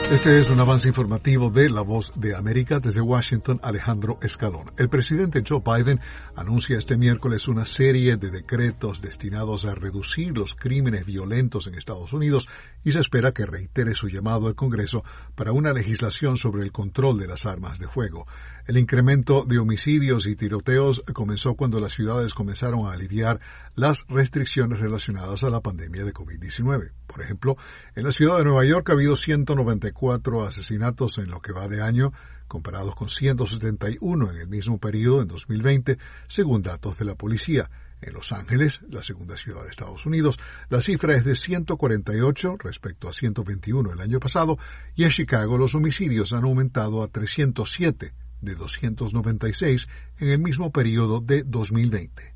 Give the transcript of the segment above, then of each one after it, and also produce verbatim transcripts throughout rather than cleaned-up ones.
Este es un avance informativo de La Voz de América. Desde Washington, Alejandro Escalón. El presidente Joe Biden anuncia este miércoles una serie de decretos destinados a reducir los crímenes violentos en Estados Unidos y se espera que reitere su llamado al Congreso para una legislación sobre el control de las armas de fuego. El incremento de homicidios y tiroteos comenzó cuando las ciudades comenzaron a aliviar las restricciones relacionadas a la pandemia de COVID diecinueve. Por ejemplo, en la ciudad de Nueva York ha habido ciento noventa y cuatro asesinatos en lo que va de año, comparados con ciento setenta y uno en el mismo periodo en dos mil veinte, según datos de la policía. En Los Ángeles, la segunda ciudad de Estados Unidos, la cifra es de ciento cuarenta y ocho respecto a ciento veintiuno el año pasado, y en Chicago los homicidios han aumentado a trescientos siete de doscientos noventa y seis en el mismo periodo de dos mil veinte.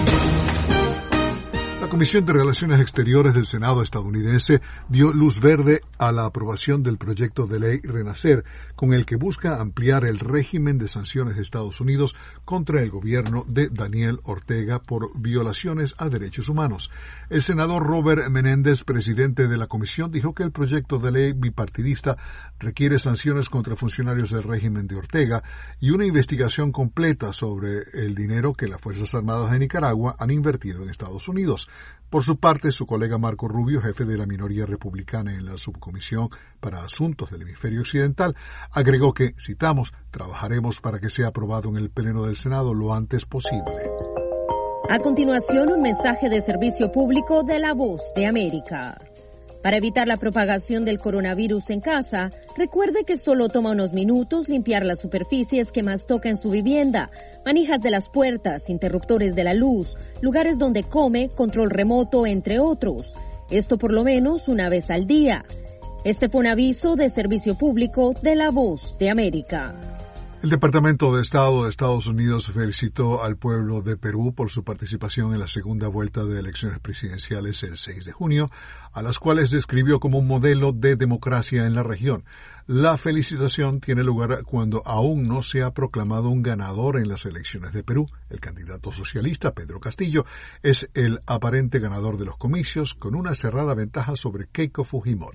La Comisión de Relaciones Exteriores del Senado estadounidense dio luz verde a la aprobación del proyecto de ley Renacer, con el que busca ampliar el régimen de sanciones de Estados Unidos contra el gobierno de Daniel Ortega por violaciones a derechos humanos. El senador Robert Menéndez, presidente de la comisión, dijo que el proyecto de ley bipartidista requiere sanciones contra funcionarios del régimen de Ortega y una investigación completa sobre el dinero que las Fuerzas Armadas de Nicaragua han invertido en Estados Unidos. Por su parte, su colega Marco Rubio, jefe de la minoría republicana en la Subcomisión para Asuntos del Hemisferio Occidental, agregó que, citamos, trabajaremos para que sea aprobado en el Pleno del Senado lo antes posible. A continuación, un mensaje de servicio público de La Voz de América. Para evitar la propagación del coronavirus en casa, recuerde que solo toma unos minutos limpiar las superficies que más toca en su vivienda, manijas de las puertas, interruptores de la luz, lugares donde come, control remoto, entre otros. Esto por lo menos una vez al día. Este fue un aviso de servicio público de La Voz de América. El Departamento de Estado de Estados Unidos felicitó al pueblo de Perú por su participación en la segunda vuelta de elecciones presidenciales el seis de junio, a las cuales describió como un modelo de democracia en la región. La felicitación tiene lugar cuando aún no se ha proclamado un ganador en las elecciones de Perú. El candidato socialista, Pedro Castillo, es el aparente ganador de los comicios, con una cerrada ventaja sobre Keiko Fujimori.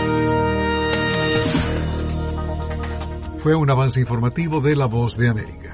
Fue un avance informativo de La Voz de América.